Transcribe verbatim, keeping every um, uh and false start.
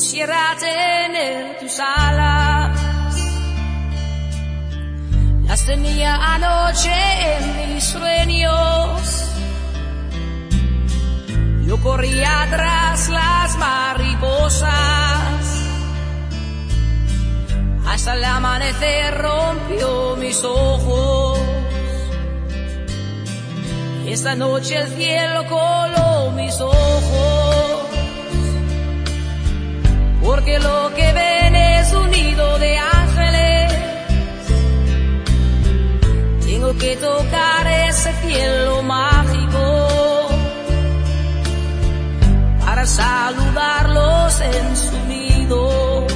quisiera tener tus alas. Las tenía anoche en mis sueños. Yo corría tras las mariposas. Hasta el amanecer rompió mis ojos. Y esta noche el cielo coló mis ojos. Porque lo que ven es un nido de ángeles. Tengo que tocar ese cielo mágico para saludarlos en su nido.